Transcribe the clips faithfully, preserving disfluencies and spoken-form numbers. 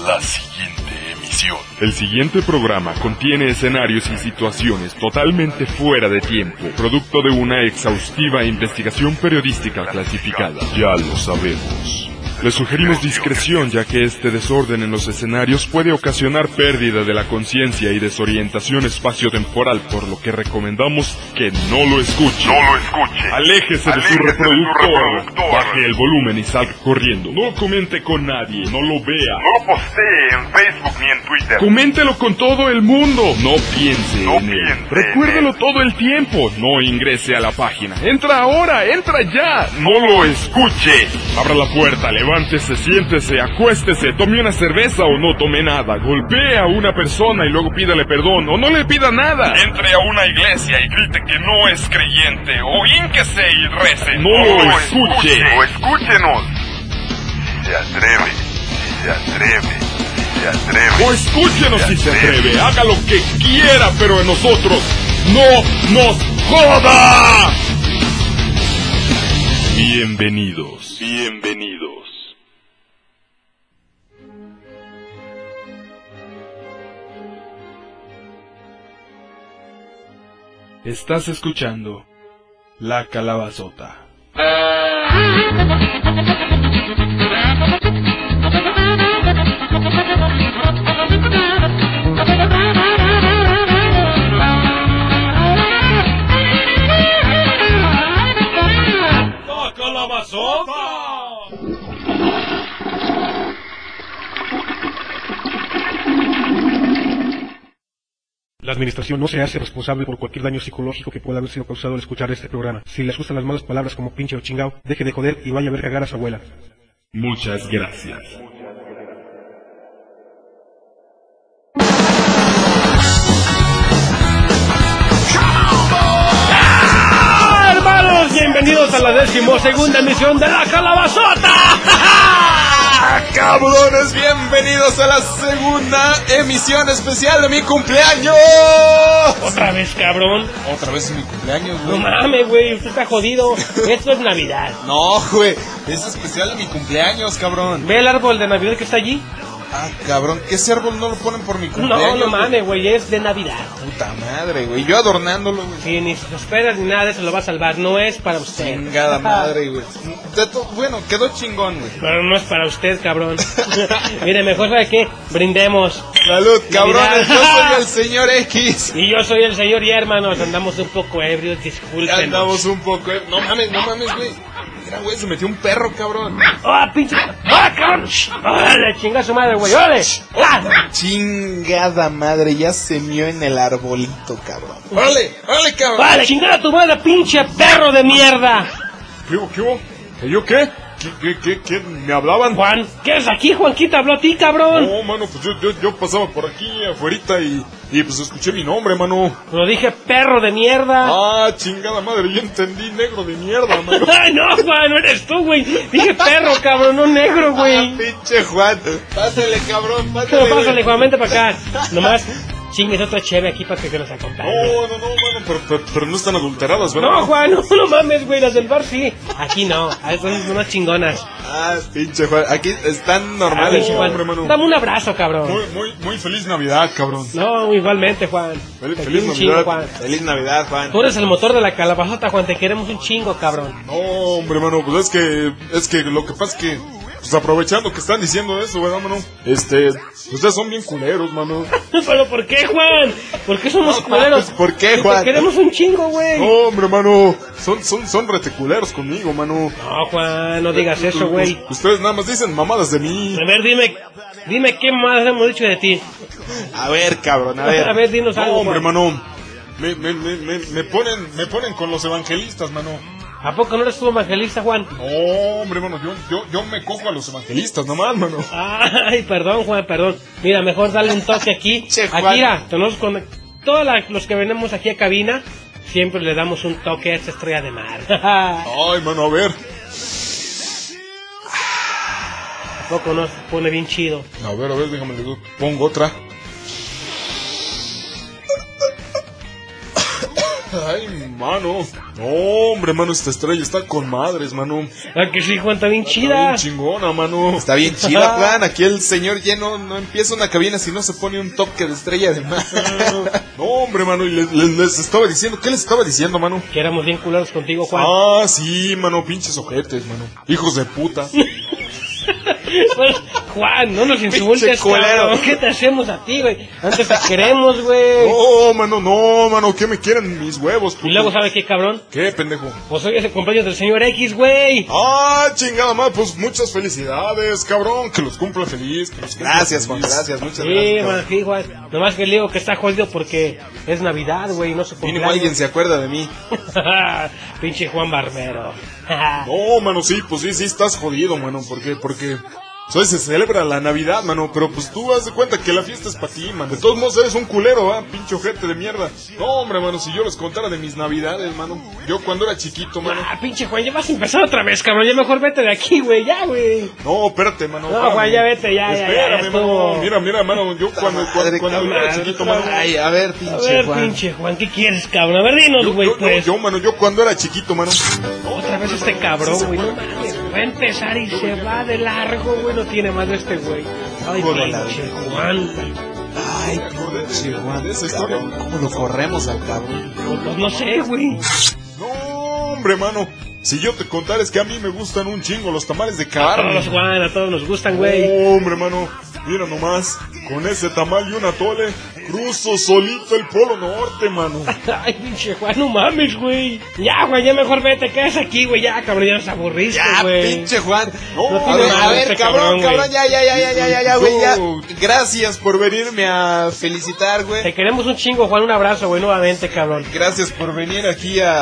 la siguiente emisión. El siguiente programa contiene escenarios y situaciones totalmente fuera de tiempo, producto de una exhaustiva investigación periodística clasificada. Ya lo sabemos. Les sugerimos discreción, ya que este desorden en los escenarios puede ocasionar pérdida de la conciencia y desorientación espaciotemporal, por lo que recomendamos que no lo escuche. No lo escuche. Aléjese, de, Aléjese su reproductor. de su reproductor. Baje el volumen y salga corriendo. No comente con nadie, no lo vea. No lo postee en Facebook ni en Twitter. Coméntelo con todo el mundo. No piense No en él. piense Recuérdelo en él. todo el tiempo. No ingrese a la página. Entra ahora, entra ya. No lo escuche. Abra la puerta, levántese, siéntese, acuéstese, tome una cerveza o no tome nada. Golpee a una persona y luego pídale perdón o no le pida nada. Entre a una iglesia y grite que no es creyente, o hínquese y rece. No lo escuche. O escúchenos. Si se atreve, si se atreve, si se atreve. O escúchenos si se atreve. Haga lo que quiera, pero en nosotros no nos joda. Bienvenidos. Bienvenidos. Estás escuchando La Calabazota. ¡La Calabazota! La administración no se hace responsable por cualquier daño psicológico que pueda haber sido causado al escuchar este programa. Si les gustan las malas palabras como pinche o chingao, deje de joder y vaya a ver cagar a su abuela. Muchas gracias. ¡Ah, hermanos! Bienvenidos a la decimosegunda emisión de La Calabazota. Cabrones, bienvenidos a la segunda emisión especial de mi cumpleaños. Otra vez, cabrón. Otra vez es mi cumpleaños, No güey. mames, güey, usted está jodido. Esto es Navidad. No, güey, es especial de mi cumpleaños, cabrón. ¿Ve el árbol de Navidad que está allí? Ah, cabrón, ¿qué ese árbol no lo ponen por mi cumpleaños? No, no güey? mames, güey, es de Navidad. Puta madre, güey, yo adornándolo, güey. Si ni se esperas ni nada, eso lo va a salvar. No es para usted. Chingada madre, güey. De to- Bueno, quedó chingón, güey. Pero no es para usted, cabrón. Mire, mejor sabe qué, brindemos. Salud, cabrones, yo Navidad. soy el señor X. Y yo soy el señor y hermanos, andamos un poco ebrios, discúlpenos. Andamos un poco, eh. No mames, no mames, güey. Mira, güey, se metió un perro, cabrón. ¡Ah, pinche! ¡Ah, cabrón! ¡Órale, chinga su madre, güey! ¡Órale! ¡Ah! Chingada madre, ya se mió en el arbolito, cabrón. ¡Órale, órale, cabrón! ¡Vale, chingar a tu madre, pinche perro de mierda! ¿Qué hubo? ¿Qué hubo? ¿Y yo qué? ¿Qué, qué, qué, qué? ¿Me hablaban? Juan, ¿qué es aquí? Juan, ¿quién te habló a ti, cabrón? No, mano, pues yo, yo, yo pasaba por aquí afuerita y, y pues escuché mi nombre, mano. Lo dije, perro de mierda. Ah, chingada madre, yo entendí negro de mierda, mano. Ay, no, Juan, no eres tú, güey. Dije perro, cabrón, no negro, Ah, güey. pinche Juan. Pásale, cabrón, No, pásale. pásale, Juan, vente para acá. Nomás chingues otra cheve aquí para que, que nos acompañe. No, no, no, mano, pero, pero, pero no están adulteradas, ¿verdad? No, Juan, no, no mames, güey, las del bar sí. Aquí no, ahí son unas chingonas. Ah, pinche Juan. Aquí están Ah, normales. pinche Juan, hombre, mano. dame un abrazo, cabrón. Muy, muy, muy feliz Navidad, cabrón. No, igualmente, Juan. Feliz- Te feliz quiero un Navidad. chingo, Juan. Feliz Navidad, Juan. Tú eres el motor de la calabazota, Juan, te queremos un chingo, cabrón. No, hombre, mano, pues es que, es que lo que pasa es que, pues aprovechando que están diciendo eso, ¿verdad, mano? Este, ustedes son bien culeros, mano. ¿Pero por qué, Juan? ¿Por qué somos No, culeros? ¿por qué, Te Juan? queremos un chingo, güey. No, hombre, mano, son, son, son reticuleros conmigo, mano. No, Juan, no digas eso, güey. Ustedes nada más dicen mamadas de mí. A ver, dime, dime qué más hemos dicho de ti. A ver, cabrón, a ver. A ver, dinos No, algo, hombre, Juan. mano. Me, me, me, me, me ponen, me ponen con los evangelistas, mano. ¿A poco no eres tú evangelista, Juan? No, hombre, mano, yo, yo, yo me cojo a los evangelistas nomás, mano. Ay, perdón, Juan, perdón. Mira, mejor dale un toque aquí. Che, Juan. Aquí, mira, tenemos con todos la- los que venimos aquí a cabina, siempre le damos un toque a esta estrella de mar. ¿A Ay, mano, a ver. poco no se pone bien chido? A ver, a ver, déjame le pongo otra. Ay, mano. No, hombre, mano, esta estrella está con madres, mano. Ah, que sí, Juan, está bien Está chida. bien chingona, mano. Está bien chida, Juan. Aquí el señor ya no, no empieza una cabina si no se pone un toque de estrella de mar. No, hombre, mano, y les, les, les estaba diciendo, ¿qué les estaba diciendo, mano? Que éramos bien culeros contigo, Juan. Ah, sí, mano, pinches ojetes, mano. Hijos de puta. Pues, Juan, no nos insultes, Pinche culero. cabrón. ¿Qué te hacemos a ti, güey? Antes te queremos, güey. No, mano, no, mano, ¿qué me quieren mis huevos, puto? Y luego, ¿sabe qué, cabrón? ¿Qué, pendejo? Pues hoy es el cumpleaños del señor X, güey. Ah, chingada madre, pues muchas felicidades, cabrón. Que los cumpla feliz. Que los cumpla Gracias, Juan, feliz. gracias, muchas Sí, gracias. man, sí, Juan. Nomás que le digo que está jodido porque es Navidad, güey, no se Mínimo alguien se acuerda de mí. Pinche Juan Barbero. No, mano, sí, pues sí, sí estás jodido, mano. ¿Por qué? Porque hoy se celebra la Navidad, mano. Pero pues tú haz de cuenta que la fiesta es para ti, mano. De todos modos eres un culero, ah, pinche ojete de mierda. No, hombre, mano, si yo les contara de mis Navidades, mano. Yo cuando era chiquito, mano. Ah, pinche Juan, ya vas a empezar otra vez, cabrón. Ya mejor vete de aquí, güey, ya, güey. No, espérate, mano. No, espérame. Juan, ya vete, ya, ya, ya, Espérame, ya mano. estuvo. Mira, mira, mano. Yo cuando, cuando, madre, cuando cabrón, era chiquito, mano. Ay, a ver, A pinche ver, Juan. pinche Juan, ¿qué quieres, cabrón? A ver, dinos, Yo, güey, yo, pues. yo, mano, yo cuando era chiquito, mano. Otra vez este cabrón, güey, no mames. Va a empezar y se va de largo, güey. No tiene más de este güey. Ay, Hijo de la pinche Juan. Ay, pinche Juan. Esa historia. ¿Cómo lo corremos al cabrón? Pues no sé, güey. No, hombre, mano. Si yo te contara es que a mí me gustan un chingo los tamales de A todos, carne. Juan, a todos nos gustan, güey. No, hombre, mano. Mira nomás. Con ese tamal y un atole, cruzo solito el Polo Norte, mano. Ay, pinche Juan, no mames, güey. Ya, güey, ya mejor vete, quedas aquí, güey. Ya, cabrón, ya nos aburriste, Ya, güey. pinche Juan. No, No A tiene ver, madre a ver, este cabrón, cabrón, cabrón, güey. ya, ya, ya, ya, ya, ya, ya, güey, ya. Yo- Gracias por venirme a felicitar, güey. Te queremos un chingo, Juan. Un abrazo, güey, nuevamente, cabrón. Gracias por venir aquí a,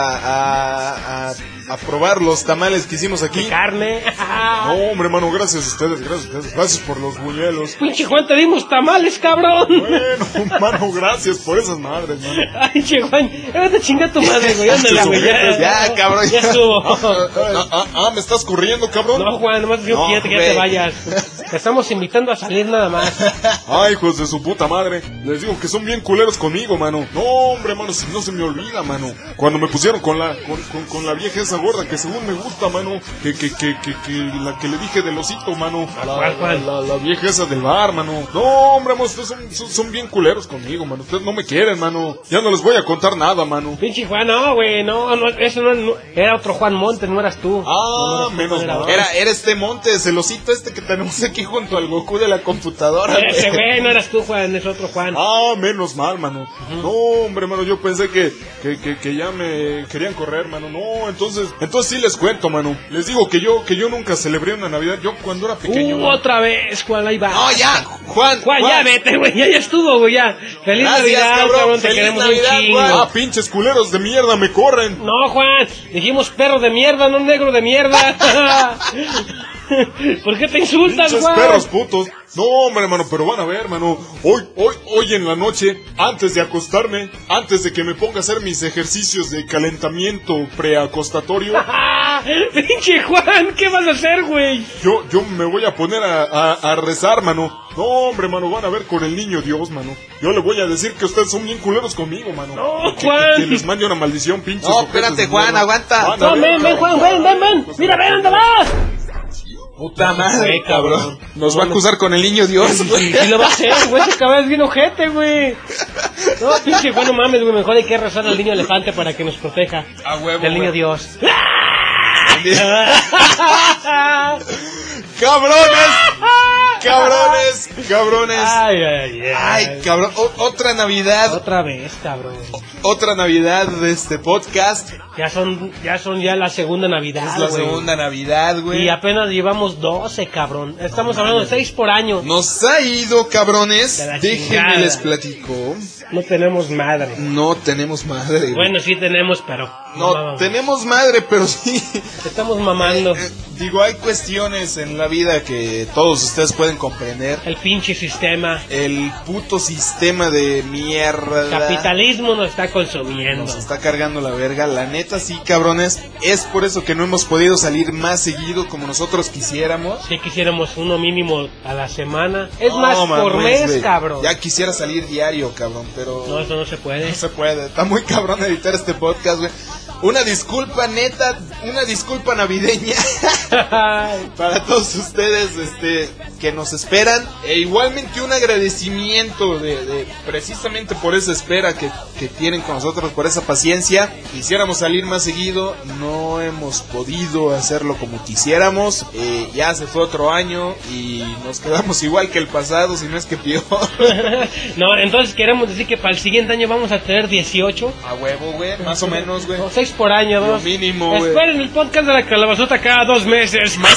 a, a, a probar los tamales que hicimos aquí. De carne. No, hombre, mano, gracias a ustedes, gracias a ustedes. Gracias por los buñuelos. Pinche Juan, te dimos tamales, cabrón. Bueno, mano, gracias por esas madres, mano. Ay, pinche Juan, vete a chingar tu madre, güey. Ándale, güey. Ya, Ya, cabrón, Ya ya. estuvo. Ah, ah, ah, ¿me estás corriendo, cabrón? No, Juan, nomás digo No, que ya te, que ya güey. te vayas. Te estamos invitando a salir nada más. Ay, hijos de su puta madre. Les digo que son bien culeros conmigo, mano. No, hombre, mano, si no se me olvida, mano. Cuando me pusieron con la con, con, con la vieja esa gorda que según me gusta, mano. Que, que, que, que, que la que le dije del osito, mano. La, ¿Cuál, cuál? la, la, la vieja esa del bar, mano. No, hombre, mano, ustedes son, son, son bien culeros conmigo, mano. Ustedes no me quieren, mano. Ya no les voy a contar nada, mano. Pinche Juan, no, güey, no, no, eso no, no- era otro Juan Montes, no eras tú. Ah, No, no eras tú, menos era mal. otro. Era, era este Montes, el osito este que tenemos aquí junto al Goku de la computadora. Ese güey. güey, no eras tú, Juan, es otro Juan. Ah, menos mal, mano. No, hombre, mano, yo pensé que, que, que, que ya me querían correr, mano. No, entonces, entonces sí les cuento, mano. Les digo que yo, que yo nunca celebré una Navidad. Yo cuando era pequeño. Uh, mano. otra vez, Juan, ahí va. No, ya, Juan. Juan, ya vete, güey, ya, ya estuvo, güey, ya. Feliz Gracias, Navidad, cabrón, cabrón, te feliz queremos Navidad, un chingo. Juan. Ah, pinches culeros de mierda, me corren. No, Juan, dijimos perro de mierda, no negro de mierda. ¿Por qué te insultas, Pinches Juan? perros putos. No, hombre, mano, pero van a ver, mano. Hoy, hoy, hoy en la noche, antes de acostarme, antes de que me ponga a hacer mis ejercicios de calentamiento preacostatorio, Ah, pinche Juan, ¿qué vas a hacer, güey? yo, yo me voy a poner a, a, a rezar, mano. No, hombre, mano, van a ver con el niño Dios, mano. Yo le voy a decir que ustedes son bien culeros conmigo, mano. No, Que- Juan. Que, que les mande una maldición, pinches. No, ojetes espérate, de Juan, mierda. aguanta. Van a No, ver, ven, ven, cabrón. Juan, ven, ven, ven. Mira, ven, ¿dónde vas? Puta madre, Güey, cabrón. Nos va a acusar con el niño Dios, güey. Y lo va a hacer, güey, ese cabrón es bien ojete, güey. No, pinche Juan, no mames, güey, mejor hay que rezar al niño elefante para que nos proteja. A huevo, Del niño güey. Dios. ¡Cabrones! ¡Cabrones! ¡Cabrones! Ay, ay, ay. Ay, cabrón. O- otra Navidad. Otra vez, cabrón. Otra Navidad de este podcast. Ya son, ya son ya la segunda Navidad, Es la güey. segunda Navidad, güey. Y apenas llevamos doce, cabrón. Estamos hablando de seis por año. Nos ha ido, cabrones. De la Déjenme chingada. les platico. No tenemos madre. No tenemos madre, güey. Bueno, sí tenemos, pero... No, mamá, tenemos madre, pero sí. Estamos mamando. Eh, digo, hay cuestiones en la vida que todos ustedes pueden comprender. El pinche sistema. El puto sistema de mierda. Capitalismo nos está consumiendo. Nos está cargando la verga. La neta, sí, cabrones. Es por eso que no hemos podido salir más seguido como nosotros quisiéramos. Si quisiéramos uno mínimo a la semana. Es No, más, por mames, mes, güey. cabrón. Ya quisiera salir diario, cabrón. pero... No, eso no se puede. No se puede, está muy cabrón editar este podcast, güey. Una disculpa neta, una disculpa navideña para todos ustedes este, que nos esperan. E igualmente un agradecimiento de, de precisamente por esa espera que, que tienen con nosotros, por esa paciencia. Quisiéramos salir más seguido, no hemos podido hacerlo como quisiéramos. Eh, ya se fue otro año y nos quedamos igual que el pasado, si no es que peor. No, entonces queremos decir que para el siguiente año vamos a tener dieciocho. A huevo, güey, más o menos, güey. O seis por año, dos. Lo mínimo, güey. Esperen el podcast de la calabazota cada dos meses. Más.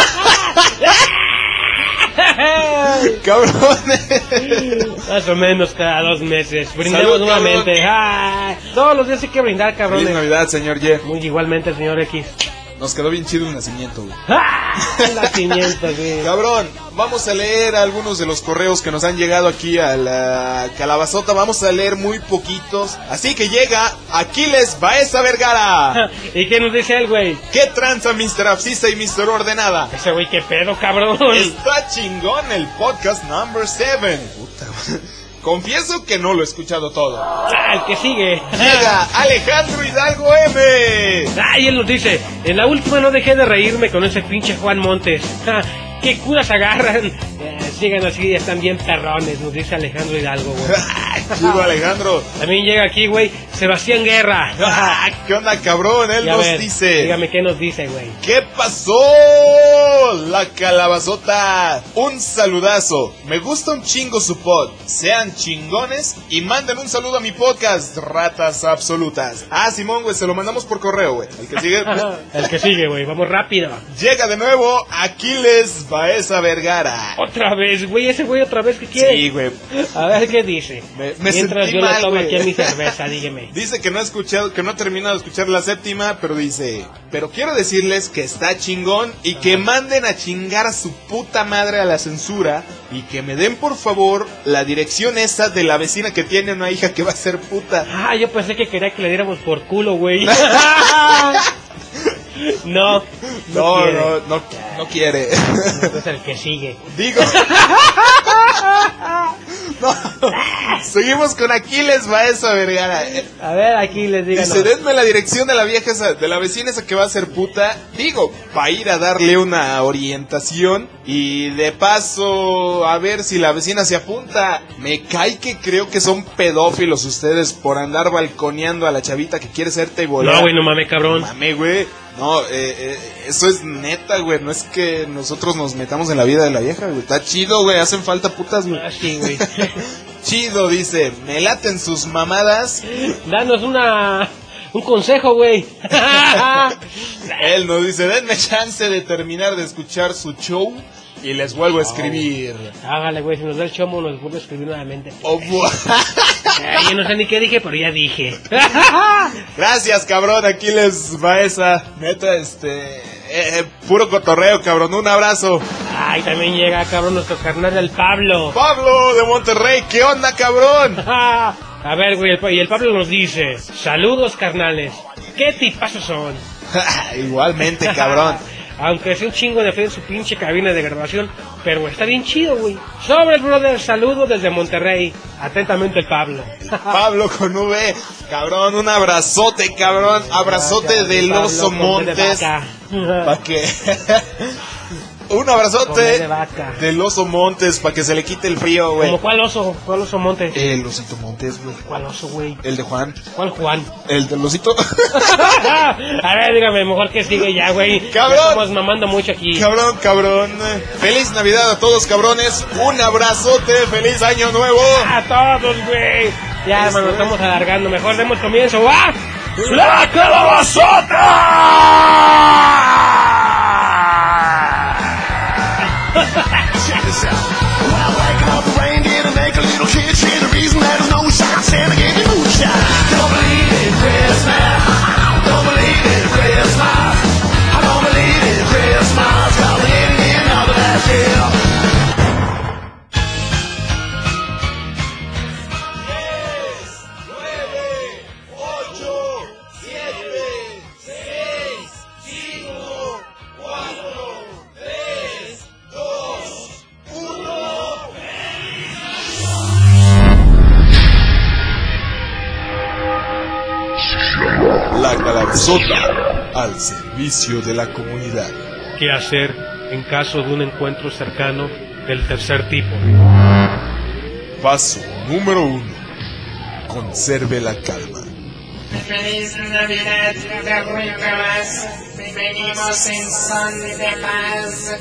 Cabrones. Más o menos cada dos meses. Brindemos Salud, nuevamente. Ay, todos los días hay que brindar, cabrones. Feliz Navidad, señor Ye. Muy igualmente, señor X. Nos quedó bien chido el nacimiento, güey. ¡Ah! Nacimiento, güey. Cabrón, vamos a leer algunos de los correos que nos han llegado aquí a la calabazota. Vamos a leer muy poquitos. Así que llega Aquiles Baeza Vergara. ¿Y qué nos dice él, güey? ¿Qué tranza, mister Abscissa y mister Ordenada? Ese güey, qué pedo, cabrón. Está chingón el podcast number seven. Puta, confieso que no lo he escuchado todo. Ah, el que sigue. Llega Alejandro Hidalgo M. Ah, y él nos dice, en la última no dejé de reírme con ese pinche Juan Montes. Ah, ¿qué curas agarran? Eh, sigan así, están bien perrones, nos dice Alejandro Hidalgo, güey. Chido, Alejandro. También llega aquí, güey, Sebastián Guerra. Ah, ¿qué onda, cabrón? Él Y a nos ver, dice... dígame qué nos dice, güey. ¿Qué pasó? La calabazota. Un saludazo. Me gusta un chingo su pod. Sean chingones y manden un saludo a mi podcast, Ratas Absolutas. Ah, Simón, güey, se lo mandamos por correo, güey. El que sigue... El que sigue, güey, vamos rápido. Llega de nuevo Aquiles Baeza Vergara. Otra vez, güey, ese güey otra vez que quiere. Sí, güey. A ver qué dice. Me, me Mientras sentí yo mal, le tomo güey. aquí a mi cerveza, dígame. Dice que no ha escuchado, que no ha terminado de escuchar la séptima, pero dice, pero quiero decirles que está chingón y que manden a chingar a su puta madre a la censura y que me den por favor la dirección esa de la vecina que tiene una hija que va a ser puta. Ah, yo pensé que quería que le diéramos por culo, güey. No, no, No, quiere. no, no, no quiere. Es el que sigue. Digo. No. Seguimos con Aquiles Baeza Vergara. A ver, aquí les digo. Dice, denme la dirección de la vieja esa, de la vecina esa que va a ser puta. Digo, para ir a darle una orientación y de paso a ver si la vecina se apunta. Me cae que creo que son pedófilos ustedes por andar balconeando a la chavita que quiere ser teibolera. No, güey, no mames, cabrón. No mames, güey. No, eh, eh, eso es neta, güey. No es que nosotros nos metamos en la vida de la vieja, güey. Está chido, güey. Hacen falta putas, güey. Ah, sí, güey. Chido, dice. Me laten sus mamadas. Danos una... un consejo, güey. Él nos dice, denme chance de terminar de escuchar su show y les vuelvo a escribir. Hágale, güey, si nos da el chomo nos vuelve a escribir nuevamente. Oh, bu- Ay, yo no sé ni qué dije, pero ya dije. Gracias, cabrón, Aquiles Baeza. Neta, este... Eh, eh, puro cotorreo, cabrón. Un abrazo. Ay, también llega, cabrón, nuestro carnal el Pablo. Pablo de Monterrey, ¿qué onda, cabrón? A ver, güey, el Pa- y el Pablo nos dice, saludos, carnales. ¿Qué tipazos son? Igualmente, cabrón. Aunque sea un chingo de fe en su pinche cabina de grabación, pero está bien chido, güey. Sobre el brother, saludo desde Monterrey. Atentamente el Pablo. Pablo con V, cabrón, un abrazote, cabrón. Abrazote Gracias, del Pablo, Oso con V de Montes. vaca. Pa' que... Un Con V abrazote de vaca. del Oso Montes para que se le quite el frío, güey. ¿Cómo cuál oso? ¿Cuál oso monte? El Osito Montes, güey. ¿Cuál oso, güey? El de Juan. ¿Cuál Juan? El del Osito. A ver, dígame, mejor que sigue ya, güey. Cabrón. Ya estamos mamando mucho aquí. Cabrón, cabrón. Feliz Navidad a todos, cabrones. Un abrazote. Feliz Año Nuevo. A todos, güey. Ya, hermano, estamos alargando. Mejor demos comienzo. ¡Ah! ¡La calabazota! Check this out. Well, waking up the reindeer to make a little kid see the reason that there's no shot. Santa gave you moonshine. Don't believe in Christmas. Don't believe in Christmas. I don't believe in Christmas. Cause we ain't getting out of that shit. Sota, al servicio de la comunidad. ¿Qué hacer en caso de un encuentro cercano del tercer tipo? Paso número uno. Conserve la calma. Feliz Navidad, Caguamas. Venimos en son de paz.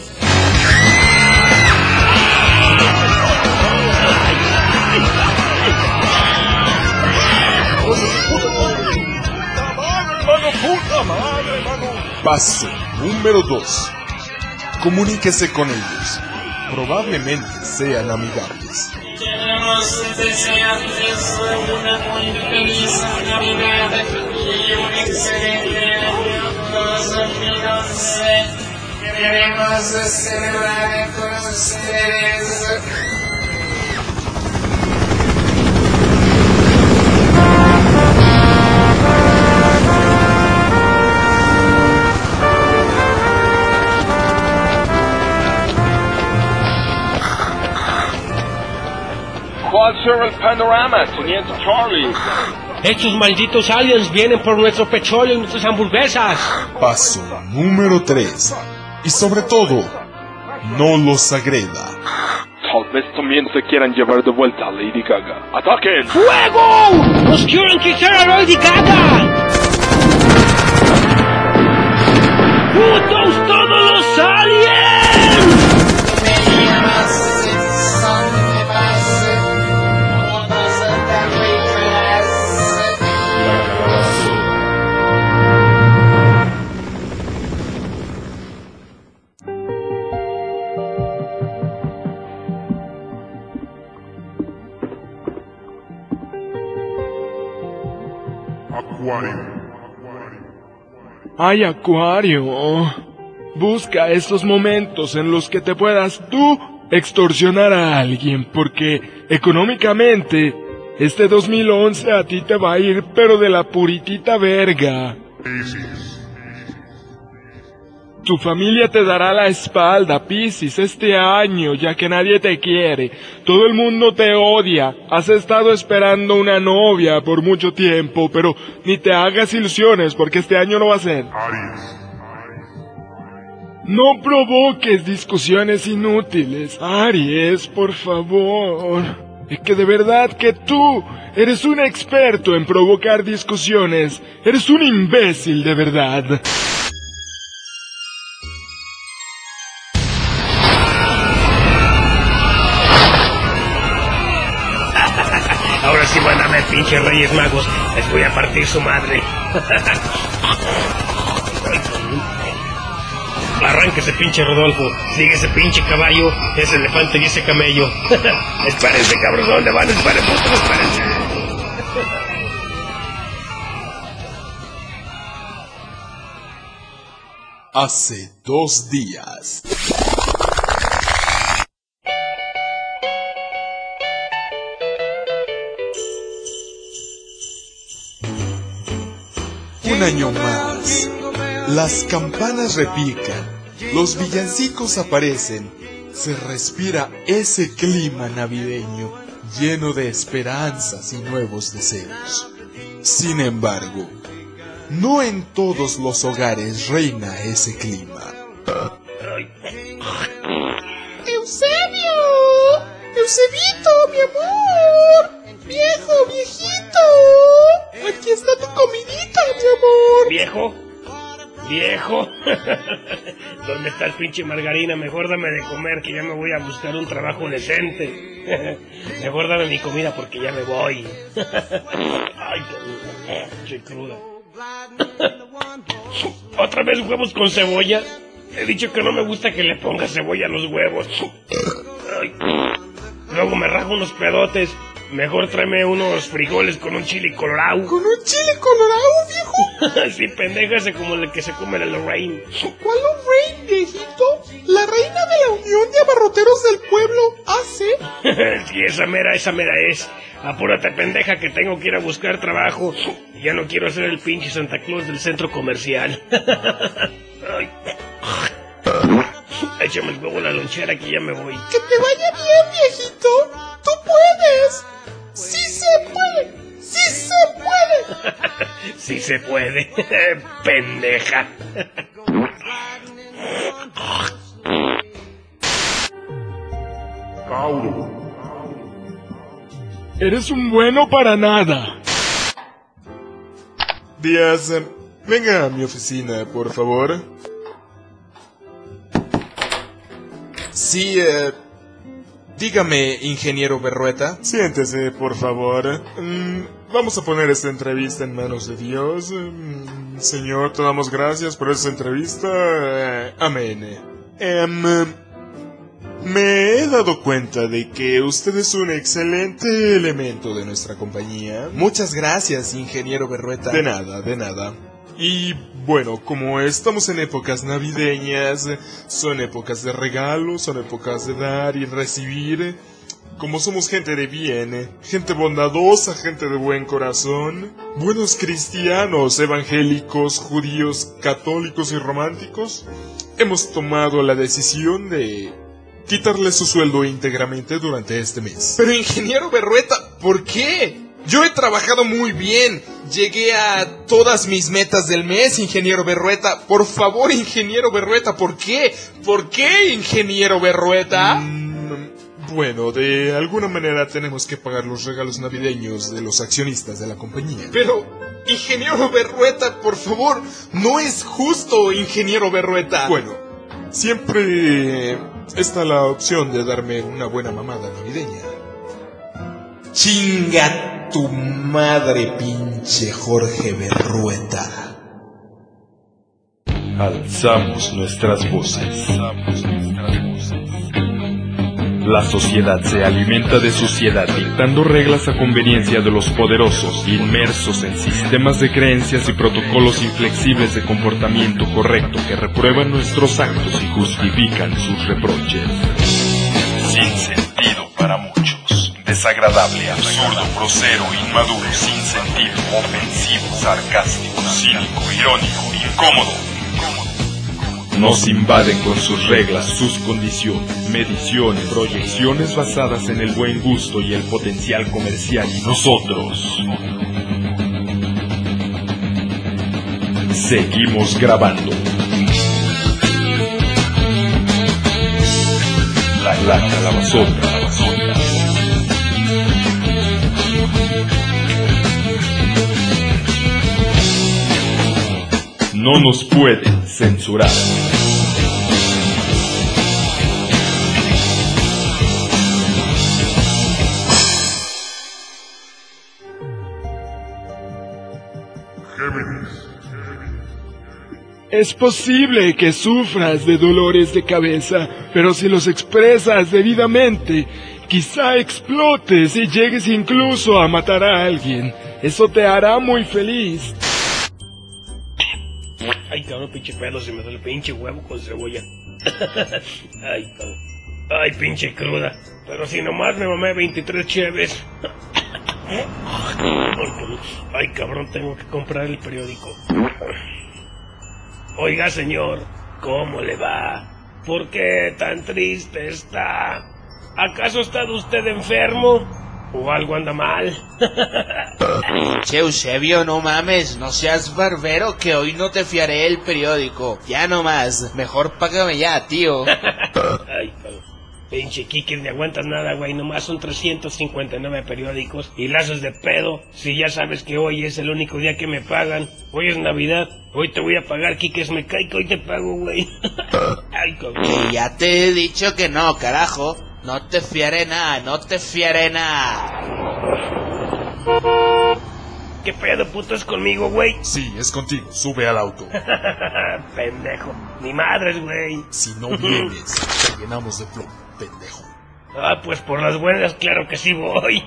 Paso número dos. Comuníquese con ellos. Probablemente sean amigables. Queremos desearles una muy feliz Navidad y un excelente año dos mil once. Queremos celebrar con ustedes. ¿Cuál será el panorama, Teniente Charlie? Estos malditos aliens vienen por nuestro petróleo y nuestras hamburguesas. Paso número tres. Y sobre todo, no los agreda. Tal vez también se quieran llevar de vuelta a Lady Gaga. ¡Ataquen! ¡Fuego! ¡Nos quieren quitar a Lady Gaga! ¡Putos todos los aliens! Venimos en son de paz. Todos terrícolas. Acuario. ¡Ay, Acuario! Busca estos momentos en los que te puedas tú extorsionar a alguien, porque económicamente este dos mil once a ti te va a ir pero de la puritita verga. Piscis. Tu familia te dará la espalda, Piscis, este año, ya que nadie te quiere. Todo el mundo te odia. Has estado esperando una novia por mucho tiempo, pero ni te hagas ilusiones, porque este año no va a ser. Aries. No provoques discusiones inútiles, Aries, por favor. Es que de verdad que tú eres un experto en provocar discusiones. Eres un imbécil, de verdad. Ahora sí van a ver, pinches Reyes Magos. Les voy a partir su madre. Arránquese, pinche Rodolfo. Sigue ese pinche caballo, ese elefante y ese camello. Espérense, cabros, ¿dónde van? Espérense, putos, espérense. Hace dos días. Un año más. Las campanas repican, los villancicos aparecen, se respira ese clima navideño lleno de esperanzas y nuevos deseos. Sin embargo, no en todos los hogares reina ese clima. ¡Eusebio! ¡Eusebito, mi amor! ¡Viejo, viejito! ¡Aquí está tu comidita, mi amor! ¿Viejo? ¿Viejo? ¿Dónde está el pinche margarina? Mejor dame de comer, que ya me voy a buscar un trabajo decente. Mejor dame mi comida porque ya me voy. Ay, estoy cruda. ¿Otra vez huevos con cebolla? He dicho que no me gusta que le ponga cebolla a los huevos. Ay. Luego me rajo unos pedotes. Mejor tráeme unos frijoles con un chile colorado. ¿Con un chile colorado, viejo? Sí, pendeja, ese como el que se come la Lorraine. ¿Cuál Lorraine, viejito? La reina de la Unión de Abarroteros del Pueblo, ¿hace? Sí, esa mera, esa mera es. Apúrate, pendeja, que tengo que ir a buscar trabajo. Ya no quiero ser el pinche Santa Claus del centro comercial. Ay. Échame el huevo en la lonchera que ya me voy. Que te vaya bien, viejito. ¡Tú puedes! ¡Sí se puede! ¡Sí se puede! Sí se puede. Pendeja. Cauro. Eres un bueno para nada. Díaz, eh, venga a mi oficina, por favor. Sí, eh... dígame, ingeniero Berrueta. Siéntese, por favor. Mm, vamos a poner esta entrevista en manos de Dios. Mm, señor, te damos gracias por esta entrevista. Eh, amén. Em, me he dado cuenta de que usted es un excelente elemento de nuestra compañía. Muchas gracias, ingeniero Berrueta. De nada, de nada. Y bueno, como estamos en épocas navideñas, son épocas de regalos, son épocas de dar y recibir. Como somos gente de bien, gente bondadosa, gente de buen corazón, buenos cristianos, evangélicos, judíos, católicos y románticos, hemos tomado la decisión de quitarle su sueldo íntegramente durante este mes. Pero ingeniero Berrueta, ¿por qué? Yo he trabajado muy bien. Llegué a todas mis metas del mes, ingeniero Berrueta. Por favor, ingeniero Berrueta, ¿por qué? ¿Por qué, ingeniero Berrueta? Mm, bueno, de alguna manera tenemos que pagar los regalos navideños de los accionistas de la compañía. Pero, ingeniero Berrueta, por favor, no es justo, ingeniero Berrueta. Bueno, siempre está la opción de darme una buena mamada navideña. Chinga tu madre, pinche Jorge Berrueta. Alzamos nuestras voces. La sociedad se alimenta de suciedad, dictando reglas a conveniencia de los poderosos, inmersos en sistemas de creencias y protocolos inflexibles de comportamiento correcto que reprueban nuestros actos y justifican sus reproches. Sin sentido para muchos. Desagradable, absurdo, grosero, inmaduro, sin sentido, ofensivo, sarcástico, cínico, irónico, incómodo. Nos invaden con sus reglas, sus condiciones, mediciones, proyecciones basadas en el buen gusto y el potencial comercial, y nosotros seguimos grabando. La, la calabazota, calabazota. No nos pueden censurar. Es posible que sufras de dolores de cabeza, pero si los expresas debidamente, quizá explotes y llegues incluso a matar a alguien. Eso te hará muy feliz. Ay, cabrón, pinche pedo, se me duele pinche huevo con cebolla. Ay, cabrón. Ay, pinche cruda. Pero si nomás me mamé veintitrés cheves. Ay, cabrón, tengo que comprar el periódico. Oiga, señor, ¿cómo le va? ¿Por qué tan triste está? ¿Acaso está usted enfermo? ¿O algo anda mal? Che, Eusebio, no mames, no seas barbero, que hoy no te fiaré el periódico. Ya no más, mejor págame ya, tío. Ay, pinche Kike, ni aguantas nada, güey. Nomás son trescientos cincuenta y nueve periódicos y lazos de pedo. Si ya sabes que hoy es el único día que me pagan. Hoy es Navidad. Hoy te voy a pagar, Kike. Me cae que hoy te pago, güey. Ay, cabrón. Que ya te he dicho que no, carajo. No te fiaré nada, no te fiaré nada. ¿Qué pedo, puto, es conmigo, güey? Sí, es contigo. Sube al auto. Pendejo. Ni madres, güey. Si no vienes, te llenamos de plomo, pendejo. Ah, pues por las buenas, claro que sí voy.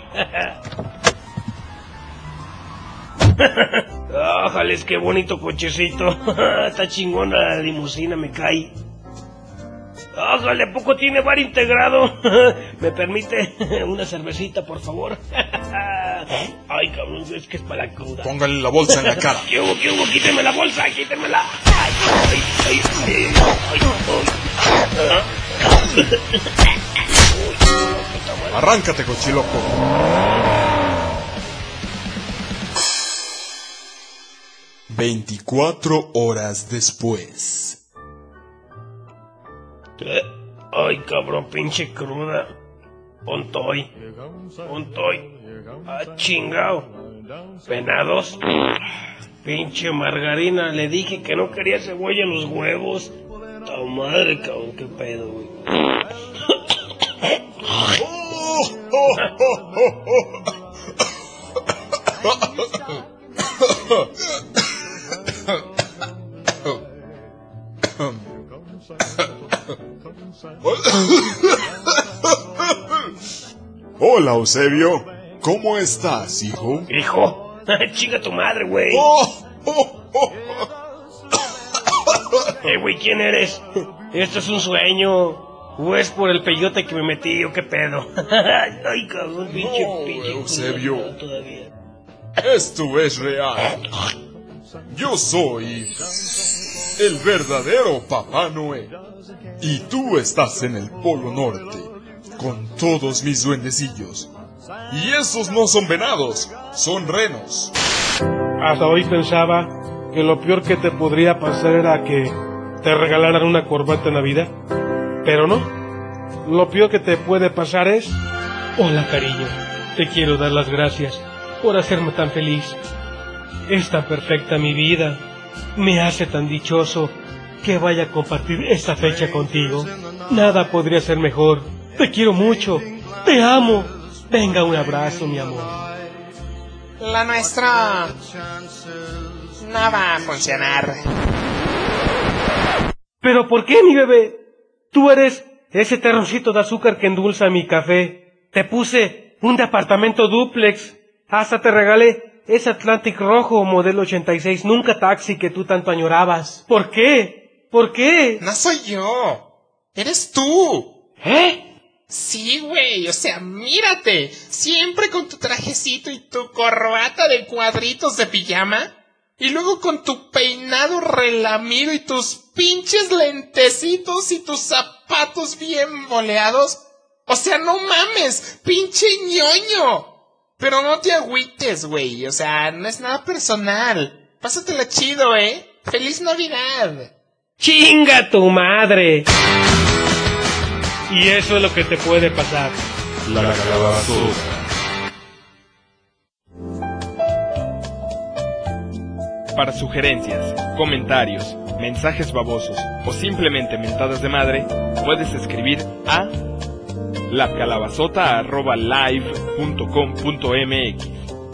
Ájales, qué bonito cochecito. Está chingona la limusina, me cae. Ájale, ¿a poco tiene bar integrado? ¿Me permite una cervecita, por favor? Ay, cabrón, es que es para la cruda. Póngale la bolsa en la cara. ¿Qué hubo, qué hubo? Quíteme la bolsa, quítemela. Ay, ay, ay, ay, ay, ay. Arráncate, cochiloco. veinticuatro horas después. Ay, cabrón, pinche cruda. Pontoy. Pontoy. Ah, chingao. Venados. Pinche margarina. Le dije que no quería cebolla en los huevos. Ta madre, cabrón, qué pedo, güey. Hola, Eusebio. ¿Cómo estás, hijo? Hijo, chinga tu madre, güey. Eh, güey, ¿quién eres? Esto es un sueño. ¿O es por el peyote que me metí o qué pedo? Ay, cabrón, pinche, No, pinche. Eusebio. culo todavía. Esto es real. Yo soy el verdadero Papá Noel. Y tú estás en el Polo Norte con todos mis duendecillos. Y esos no son venados, son renos. Hasta hoy pensaba que lo peor que te podría pasar era que te regalaran una corbata en Navidad. Pero no, lo peor que te puede pasar es... Hola, cariño, te quiero dar las gracias por hacerme tan feliz. Es tan perfecta mi vida, me hace tan dichoso que vaya a compartir esta fecha contigo. Nada podría ser mejor. Te quiero mucho, te amo. Venga, un abrazo, mi amor. La nuestra no va a funcionar. ¿Pero por qué, mi bebé? Tú eres ese terroncito de azúcar que endulza mi café. Te puse un departamento dúplex. Hasta te regalé ese Atlantic rojo modelo ochenta y seis, nunca taxi que tú tanto añorabas. ¿Por qué? ¿Por qué? No soy yo. Eres tú. ¿Eh? Sí, güey, o sea, mírate. Siempre con tu trajecito y tu corbata de cuadritos de pijama. Y luego con tu peinado relamido y tus pinches lentecitos y tus zapatos bien boleados. O sea, no mames, pinche ñoño. Pero no te agüites, güey, o sea, no es nada personal. Pásatela chido, ¿eh? ¡Feliz Navidad! ¡Chinga tu madre! Y eso es lo que te puede pasar. La calabazota. Para sugerencias, comentarios, mensajes babosos o simplemente mentadas de madre, puedes escribir a lacalabazota arroba live punto com punto mx.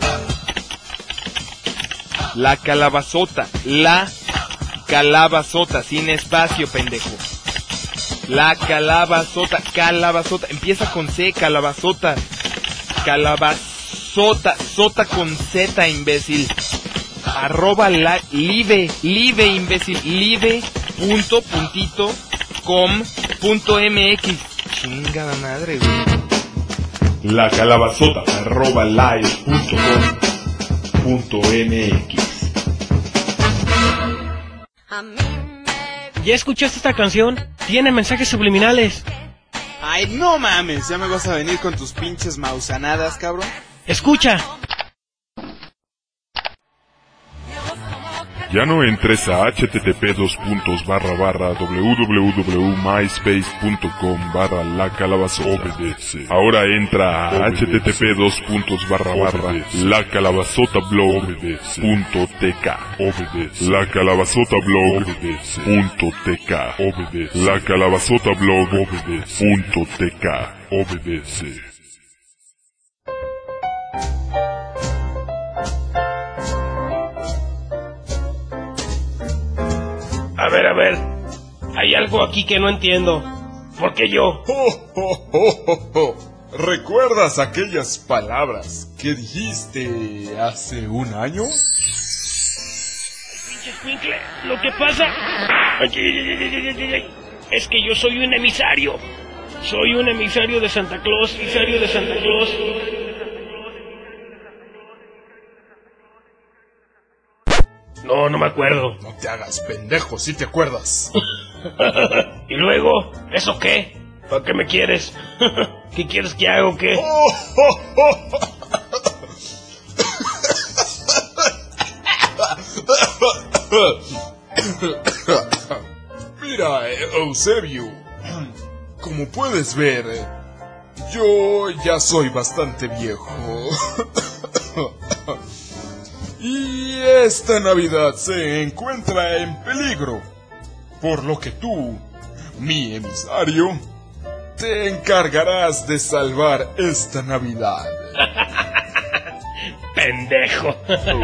La calabazota, la calabazota, sin espacio, pendejo. La calabazota, calabazota, empieza con C, calabazota. Calabazota, sota con Z, imbécil. Arroba la, live, live, imbécil, live, punto, puntito, com, punto mx. Chingada madre, güey. La calabazota, arroba live punto com, punto mx. ¿Ya escuchaste esta canción? Tiene mensajes subliminales. Ay, no mames, ya me vas a venir con tus pinches mausanadas, cabrón. Escucha. Ya no entres a http dos puntos barra barra www.myspace.com barra la calabazota. Obedece. Ahora entra a http dos puntos barra barra la calabazota blog punto tk. Obedece. La calabazota blog punto tk. Obedece. La calabazota blog punto tk. Obedece. A ver, a ver. Hay algo aquí que no entiendo. ¿Por qué yo? Oh, oh, oh, oh, oh. ¿Recuerdas aquellas palabras que dijiste hace un año? Pinche escuincle, lo que pasa... Ay, ay, ay, ay, ay, ay, es que yo soy un emisario. Soy un emisario de Santa Claus, emisario de Santa Claus. No, no me acuerdo. No te hagas pendejo, si te acuerdas. ¿Y luego? ¿Eso qué? ¿Para qué me quieres? ¿Qué quieres que haga o qué? Oh, oh, oh. Mira, Eusebio, como puedes ver, yo ya soy bastante viejo. Y esta Navidad se encuentra en peligro, por lo que tú, mi emisario, te encargarás de salvar esta Navidad. Pendejo.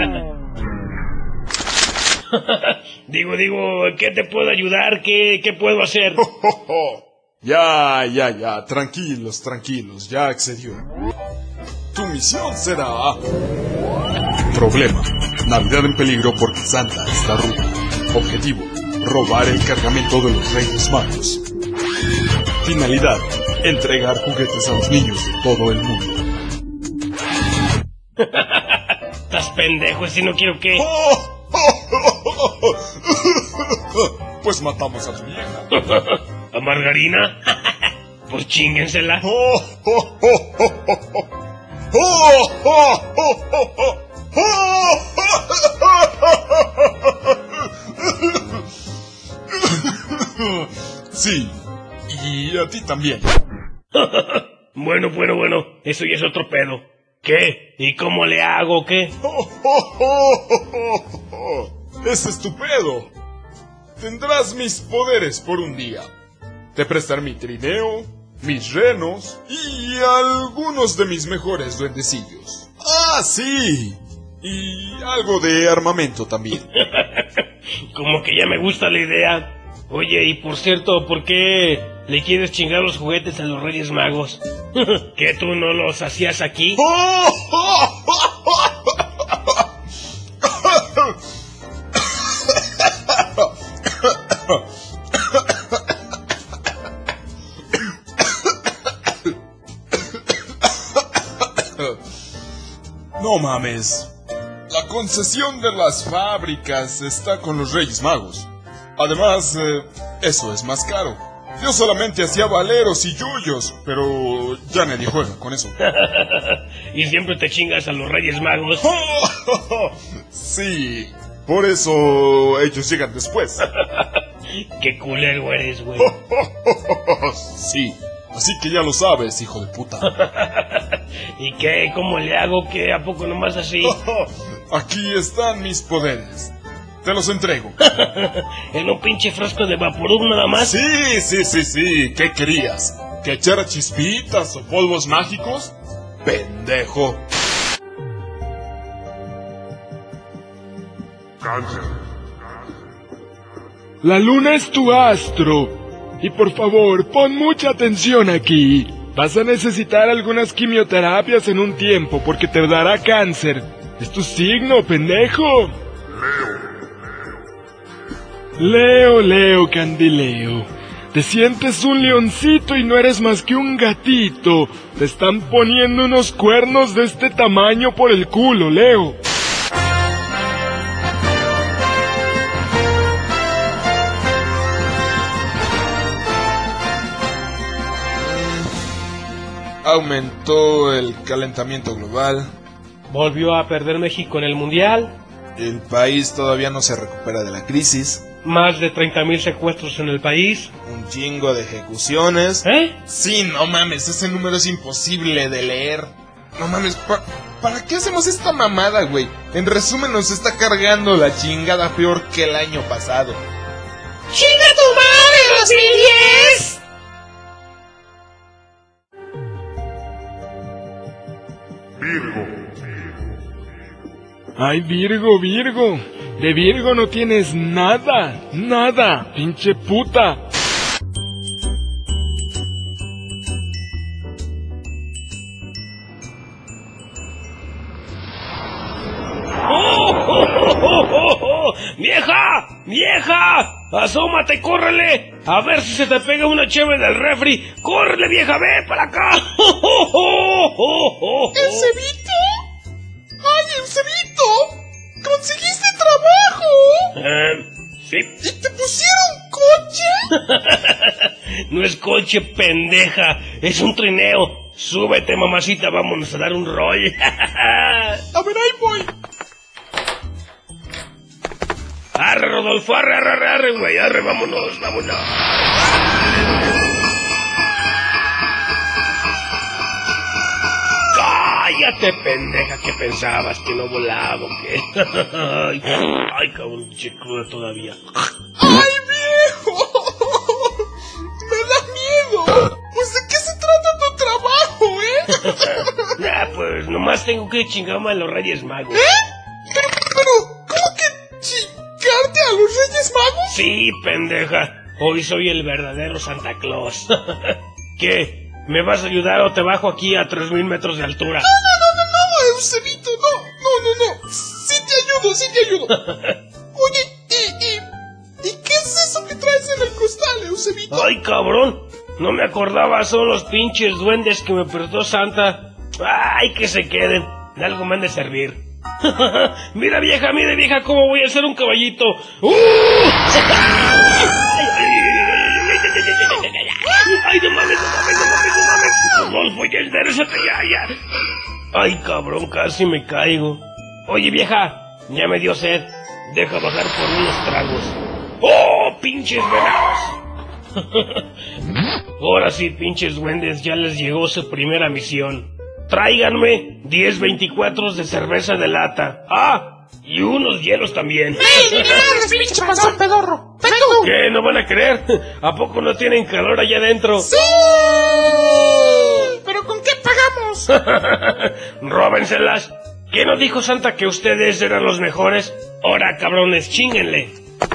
Digo, digo, ¿qué te puedo ayudar? ¿Qué, qué puedo hacer? Ya, ya, ya, tranquilos, tranquilos, ya accedió. Tu misión será... Problema: Navidad en peligro porque Santa está rudo. Objetivo: robar el cargamento de los Reyes Magos. Finalidad: entregar juguetes a los niños de todo el mundo. Estás pendejo, si no quiero que... Pues matamos a tu vieja. ¿A Margarina? Pues chíngensela. Sí, y a ti también. Bueno, bueno, bueno, eso ya es otro pedo. ¿Qué? ¿Y cómo le hago, qué? ¡Es estupendo! Tendrás mis poderes por un día. Te prestaré mi trineo, mis renos y algunos de mis mejores duendecillos. ¡Ah, sí! Y algo de armamento también. Como que ya me gusta la idea. Oye, y por cierto, ¿por qué le quieres chingar los juguetes a los Reyes Magos? ¿Que tú no los hacías aquí? No mames. La concesión de las fábricas está con los Reyes Magos. Además, eh, eso es más caro. Yo solamente hacía valeros y yuyos, pero ya nadie juega con eso. ¿Y siempre te chingas a los Reyes Magos? Sí, por eso ellos llegan después. Qué culero eres, güey. Sí, así que ya lo sabes, hijo de puta. ¿Y qué? ¿Cómo le hago? ¿Qué? ¿A poco nomás así? Aquí están mis poderes. Te los entrego. ¿En un pinche frasco de Vaporub nada más? Sí, sí, sí, sí. ¿Qué querías? ¿Que echara chispitas o polvos mágicos? Pendejo. Cáncer. La luna es tu astro. Y por favor, pon mucha atención aquí. Vas a necesitar algunas quimioterapias en un tiempo porque te dará cáncer. Es tu signo, pendejo. Leo, Leo, Candileo. Te sientes un leoncito y no eres más que un gatito. Te están poniendo unos cuernos de este tamaño por el culo, Leo. Aumentó el calentamiento global. Volvió a perder México en el Mundial. El país todavía no se recupera de la crisis. Más de treinta mil secuestros en el país. Un chingo de ejecuciones. ¿Eh? Sí, no mames, ese número es imposible de leer. No mames, pa- ¿para qué hacemos esta mamada, güey? En resumen, nos está cargando la chingada peor que el año pasado. ¡Chinga tu madre, dos mil diez! Virgo. Ay, Virgo, Virgo. De Virgo no tienes nada, nada, pinche puta. ¡Oh, oh, oh, oh, oh, oh! ¡Vieja! ¡Vieja! ¡Asómate, córrele! A ver si se te pega una cheve del refri. ¡Córrele, vieja! ¡Ve para acá! ¡Oh, oh, oh, oh, oh! ¿El cebito? ¡Ay, el cebito! ¡Conseguiste trabajo! Eh, sí. ¿Y te pusieron coche? No es coche, pendeja. Es un trineo. Súbete, mamacita. Vámonos a dar un rol. A ver, ahí voy. Arre, Rodolfo, arre, arre, arre, arre, güey, arre, vámonos, vámonos. Cállate, pendeja, ¿qué pensabas? ¿Que no volaba o qué? Ay, ay, cabrón, che cruda todavía. ¡Ay, viejo! ¡Me da miedo! Pues, ¿de qué se trata tu trabajo, eh? Nah, pues, nomás tengo que chingarme a los Reyes Magos. ¿Eh? Pero, pero, ¿cómo que chingarte a los Reyes Magos? Sí, pendeja, hoy soy el verdadero Santa Claus. ¿Qué? ¿Me vas a ayudar o te bajo aquí a tres mil metros de altura? No, no, no, no, no, Eusebito, no, no, no, no. Sí te ayudo, sí te ayudo. Oye, ¿y, y, ¿y qué es eso que traes en el costal, Eusebito? Ay, cabrón, no me acordaba, son los pinches duendes que me prestó Santa. Ay, que se queden, de algo me han de servir. Mira, vieja, mira, vieja, cómo voy a hacer un caballito. ¡Uh! Ay, no mames, no mames, no mames, no mames. Rodolfo, ya endérezate, ya, ya. Ay, cabrón, casi me caigo. Oye, vieja, ya me dio sed. Deja bajar por unos tragos. ¡Oh, pinches venados! Ahora sí, pinches duendes, ya les llegó su primera misión. Tráiganme diez veinticuatro de cerveza de lata. ¡Ah! Y unos hielos también. ¡Ey, ni madres, pinche panzón pedorro! ¡Vengo! ¿Qué? ¿No van a creer? ¿A poco no tienen calor allá adentro? ¡Sí! ¿Pero con qué pagamos? Róbenselas. ¿Qué no dijo Santa que ustedes eran los mejores? Ahora, cabrones, chínguenle.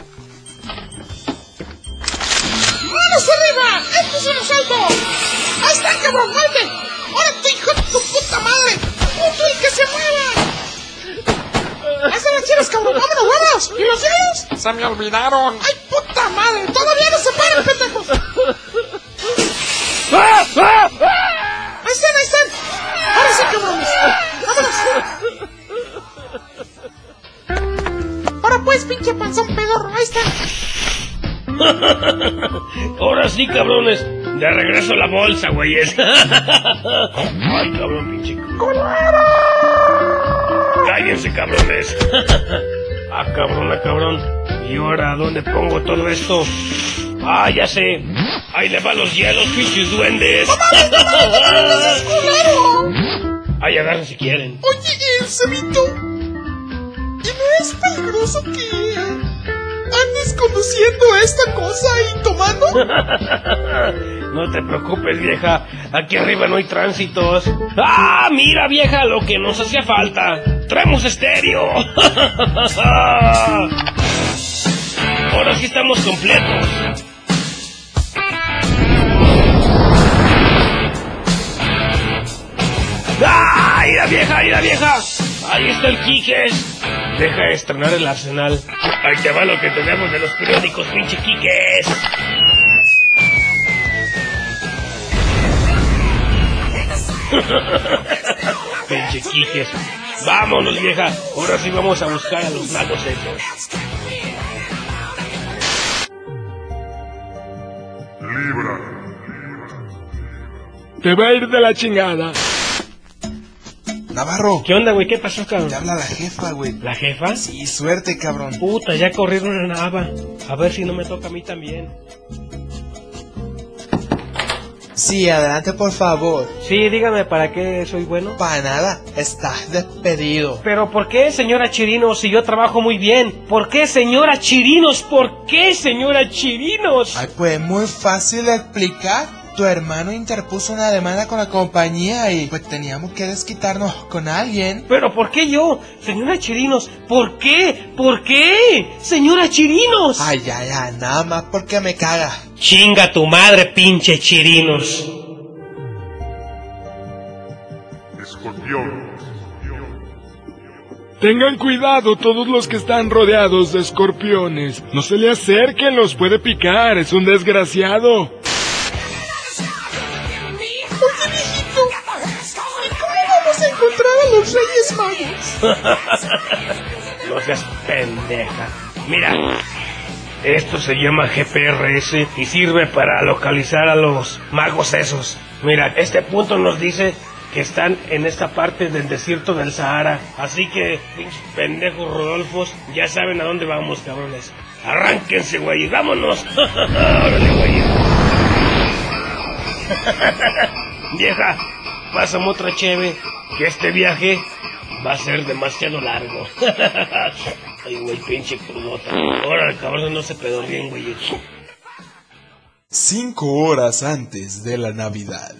¡Manos arriba! ¡Esto es un asalto! ¡Ahí está, cabrón! ¡Muerte! ¡Ahora tu hijo de tu puta madre! ¡Punto y que se mueva! ¡Ahí están las chivas, cabrón! ¡Vámonos, vámonos! ¿Y los hielos? Se me olvidaron. ¡Ay, puta madre! ¡Todavía no se paran, pendejos! ¡Ah! ¡Ah! ¡Ah! ¡Ahí están, ahí están! ¡Ahora sí, cabrones! ¡Vámonos! ¡Ahora pues, pinche panzón pedorro! ¡Ahí está! Ahora sí, cabrones. De regreso a la bolsa, güeyes. Ay, cabrón, pinche. Cállense, cabrones. Ah, cabrón, ah, cabrón. ¿Y ahora dónde pongo todo esto? Ah, ya sé. Ahí le van los hielos, pinches duendes. ¡No mames, no mames, no mames, es culero! Ahí agarren si quieren. Oye, Eusebito, ¿y no es peligroso que andes conduciendo esta cosa y tomando? No te preocupes, vieja. Aquí arriba no hay tránsitos. ¡Ah, mira, vieja, lo que nos hacía falta! ¡Traemos estéreo! Ahora sí estamos completos. ¡Ah! ¡Mira, vieja, mira, vieja! Ahí está el Quiques. Deja de estrenar el arsenal. Ahí te va lo que tenemos de los periódicos, pinche Quiques. Pinche Quiques. Vámonos, vieja. Ahora sí vamos a buscar a los magos esos. Libra. Te va a ir de la chingada. Navarro, ¿Qué onda, güey? ¿Qué pasó, cabrón? te habla la jefa, güey. ¿La jefa? Sí, suerte, cabrón. Puta, ya corrieron una nava. A ver si no me toca a mí también. Sí, adelante, por favor. Sí, dígame, ¿para qué soy bueno? Para nada, estás despedido. ¿Pero por qué, señora Chirinos, si yo trabajo muy bien? ¿Por qué, señora Chirinos? ¿Por qué, señora Chirinos? Ay, pues muy fácil de explicar. Tu hermano interpuso una demanda con la compañía y pues teníamos que desquitarnos con alguien. ¿Pero por qué yo? Señora Chirinos, ¿por qué? ¿Por qué? Señora Chirinos. Ay, ay, ay, nada más porque me caga. Chinga tu madre, pinche Chirinos. Escorpión. Tengan cuidado todos los que están rodeados de escorpiones. No se le acerquen, los puede picar, es un desgraciado. Oye, viejito, ¿y cómo vamos a encontrar a los Reyes Magos? No seas pendeja. Mira, esto se llama G P R S y sirve para localizar a los magos esos. Mira, este punto nos dice que están en esta parte del desierto del Sahara. Así que, pinches pendejos Rodolfos, ya saben a dónde vamos, cabrones. Arránquense, güey, vámonos. Órale, güey. Vieja, pásame otra cheve, que este viaje va a ser demasiado largo. Ay, güey, pinche crudota. Órale, cabrón, no se pedó bien, güey. Cinco horas antes de la Navidad.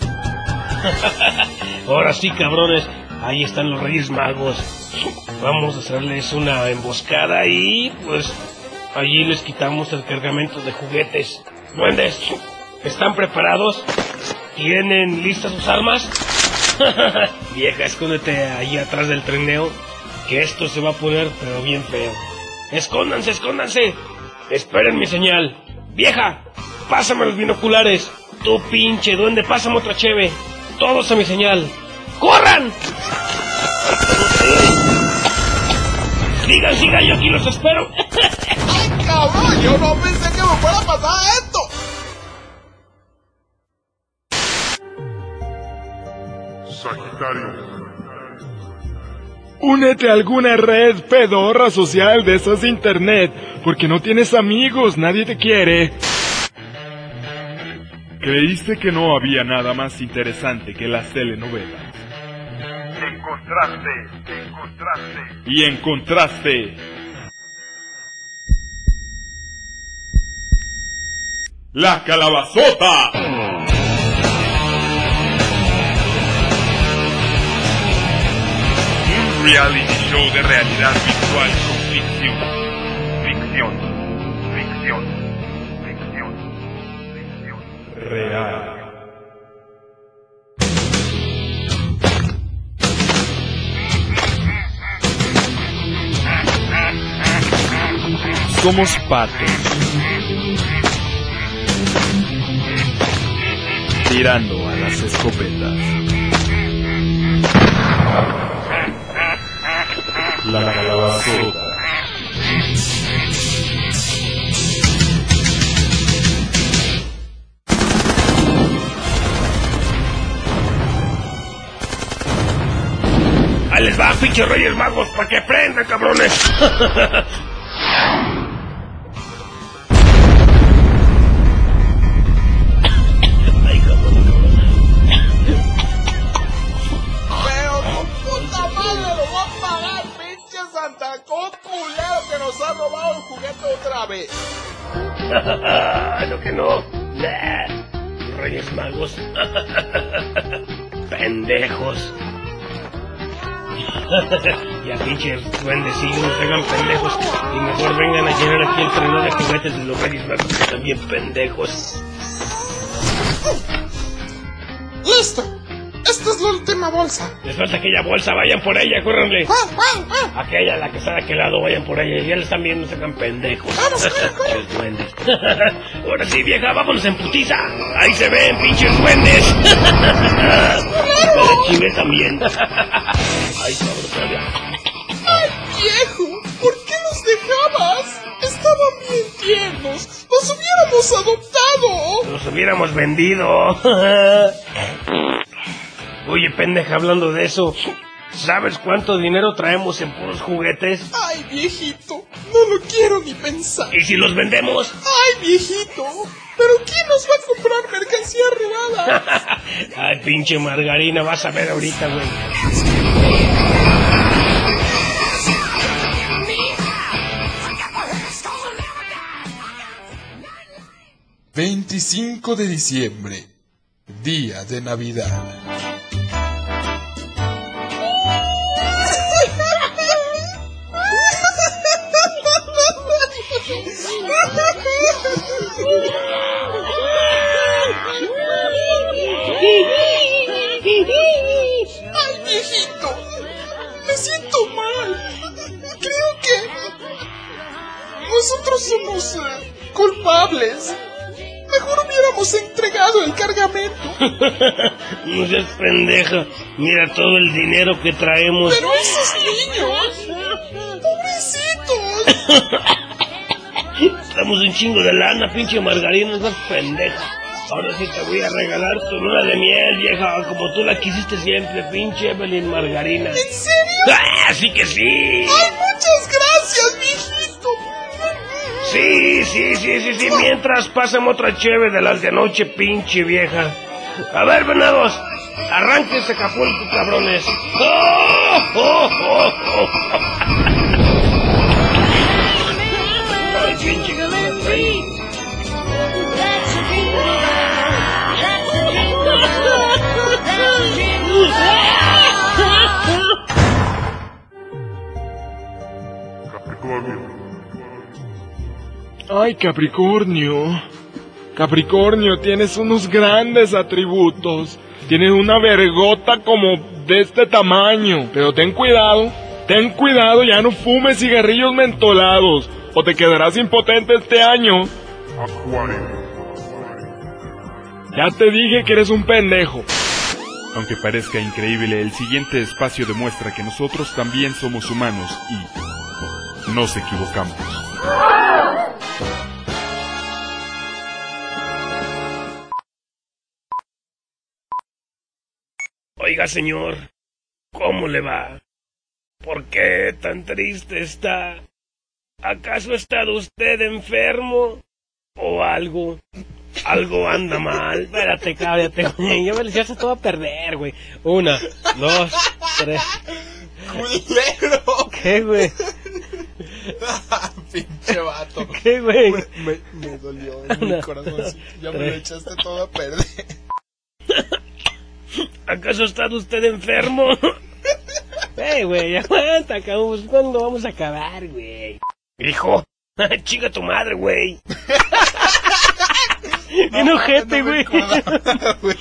Ahora sí, cabrones, ahí están los Reyes Magos. Vamos a hacerles una emboscada y, pues, allí les quitamos el cargamento de juguetes. Duendes, ¿están preparados? ¿Tienen listas sus armas? Vieja, escóndete ahí atrás del trineo, que esto se va a poner pero bien feo. Escóndanse, escóndanse. Esperen mi señal. Vieja, pásame los binoculares. Tú, pinche duende, pásame otra cheve. Todos a mi señal. ¡Corran! Sigan, sigan, yo aquí los espero. ¡Ay, cabrón! Yo no pensé que me fuera a pasar esto. Sagitario. Únete a alguna red pedorra social de esas de internet, porque no tienes amigos, nadie te quiere. Creíste que no había nada más interesante que las telenovelas. Encontraste, encontraste. Y encontraste... ¡La Calabazota! Un reality show de realidad virtual con ficción. Ficción, ficción, ficción, ficción. Real. Somos patos. Tirando a las escopetas. La Calabazota. Ahí les va, pinche Reyes Magos, para que aprendan, cabrones. Ay, cabrón, cabrón. Pero tu puta madre lo va a pagar, pinche Santa Claus culero que nos ha robado el juguete otra vez. Lo que no. Nah. Reyes Magos. Pendejos. Ya pinches duendecillos, no se hagan pendejos. Y mejor vengan a llenar aquí el tren de juguetes de los Reyes Magos, que están bien pendejos. ¡Listo! Esta es la última bolsa. Les falta aquella bolsa, vayan por ella, córranle. ¡Ah, ah, ah! Aquella, la que está de aquel lado, vayan por ella. Ya le están viendo, no se hagan pendejos. Vamos, corre, corre. Pinches duendes. Ahora sí, vieja, vámonos en putiza. Ahí se ven, pinches duendes. Me chivé también. Ay, cabrón, todavía. ¡Ay, viejo! ¿Por qué nos dejabas? Estaban bien tiernos. ¡Los hubiéramos adoptado! Los hubiéramos vendido. Oye, pendeja, hablando de eso, ¿sabes cuánto dinero traemos en puros juguetes? ¡Ay, viejito! No lo quiero ni pensar. ¿Y si los vendemos? ¡Ay, viejito! ¿Pero quién nos va a comprar mercancía robada? Ay, pinche margarina, vas a ver ahorita, güey. veinticinco de diciembre, día de Navidad. ¡Ay, viejito! Me siento mal. Creo que nosotros somos uh, culpables. Mejor hubiéramos entregado el cargamento. No seas pendeja. Mira todo el dinero que traemos. Pero esos niños, pobrecitos. Estamos un chingo de lana, pinche margarina, no seas pendeja. Ahora sí te voy a regalar tu luna de miel, vieja, como tú la quisiste siempre, pinche Evelyn Margarina. ¿En serio? ¡Ah, sí que sí! ¡Ay, muchas gracias, viejito! Sí, sí, sí, sí, sí, mientras pásame otra cheve de las de anoche, pinche vieja. A ver, venados, arránquense Acapulco, cabrones. ¡Oh, oh, oh, oh! Ay, pinche güey. Ay, Capricornio. Capricornio, tienes unos grandes atributos. Tienes una vergota como de este tamaño. Pero ten cuidado, ten cuidado, ya no fumes cigarrillos mentolados o te quedarás impotente este año. Acuario. Ya te dije que eres un pendejo. Aunque parezca increíble, el siguiente espacio demuestra que nosotros también somos humanos y nos equivocamos. Oiga, señor, ¿cómo le va? ¿Por qué tan triste está? ¿Acaso ha estado usted enfermo? ¿O algo? Algo anda mal. Espérate, cállate, güey. Ya me lo echaste todo a perder, güey. Una, dos, tres. ¡Culero! ¿Qué, güey? Pinche vato. ¿Qué, güey? Me, me, me dolió en mi corazón. Ya me lo echaste todo a perder. ¿Acaso ha estado usted enfermo? Eh, güey, aguanta, cabrón. ¿Cuándo vamos a acabar, güey? Hijo, chica tu madre, güey. Qué No, ojete, no me güey. acordaba, güey.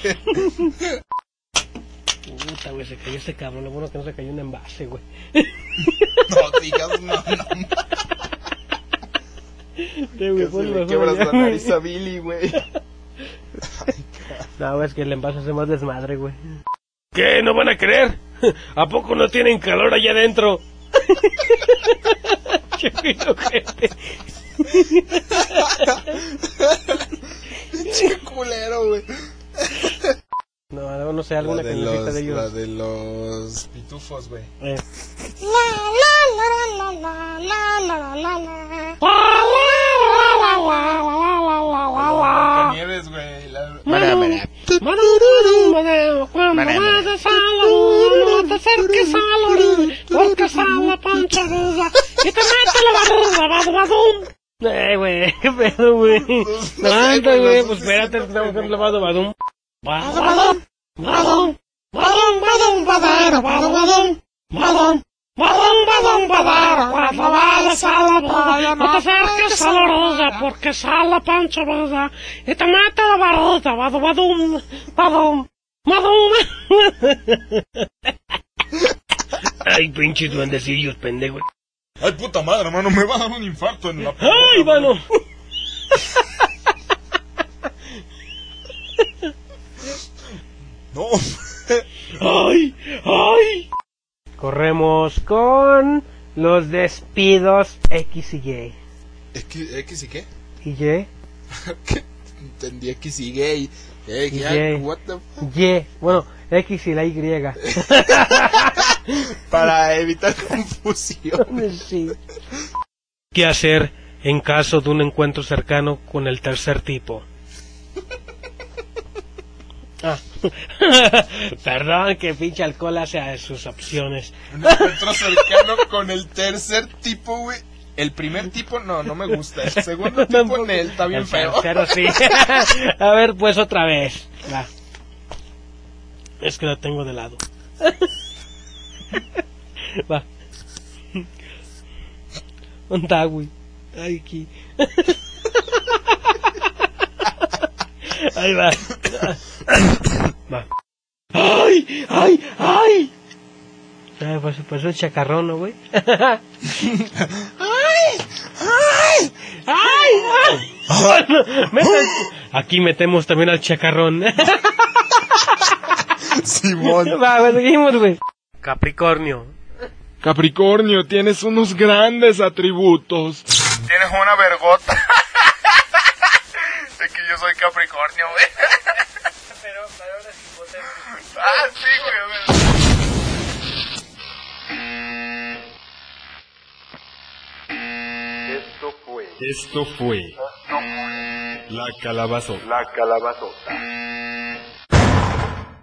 Puta, güey, se cayó este cabrón. Lo bueno que no se cayó un envase, güey. No digas, no, no. Sí, güey, Casi ponlo le mejor quebras allá, la güey. nariz a Billy, güey. No, güey, es que el envase hace más desmadre, güey. ¿Qué? ¿No van a creer? ¿A poco no tienen calor allá adentro? Qué ojete. Che culero, güey. No, no, no sé, alguna La de cancioncita los, de ellos. la de los pitufos, güey. Eh. Nieves, güey. La... Mara, mara. Cuando vayas a la luna, no te acerques a la orilla, porque sale la pancha ruda y te mete la barriga, badu, badum. Eh, güey, qué pedo, güey. No, anda, güey, pues espérate, estamos con el badu, badum. Badu, badum, badum, badum, badum, badaro, badu, badum, badum. Badum, badum, badaro, cuando vayas a la playa, no te acerques a la orilla, porque sale la pancha ruda y te mete la barriga, badu, badum, badum. ¡Madum! Ay, pinches duendecillos, pendejo. Ay, puta madre, hermano, me va a dar un infarto en la... ¡Ay, mano! No. ¡Ay! ¡Ay! Corremos con los despidos X y Y. ¿X, X y qué? ¿Y Y? Entendí X y gay. Eh, Y. ya, what the fuck? Y. Bueno, X y la Y. Para evitar confusión. Sí. ¿Qué hacer en caso de un encuentro cercano con el tercer tipo? Ah. Perdón, que pinche alcohol hace a sus opciones. Un encuentro cercano con el tercer tipo, güey. El primer tipo no, no me gusta. El segundo tipo en él está bien el feo. tercero sí. A ver, pues otra vez. Va. Es que la tengo de lado. Va. ¿Dónde está, güey? Ay, aquí. Ahí va. Va. ¡Ay! ¡Ay! ¡Ay! Ay, pues pasó el chacarrón, ¿no, güey? ¡Ay! ¡Ay! ¡Ay! ¡Ay! Meta- Aquí metemos también al chacarrón. Simón. Va, güey, seguimos, güey. Capricornio. Capricornio, tienes unos grandes atributos. Tienes una vergota. Es que yo soy Capricornio, güey. Pero, pero ahora sí podemos. Ah, sí, güey, a ver. Esto fue La Calabazota. La calabazota.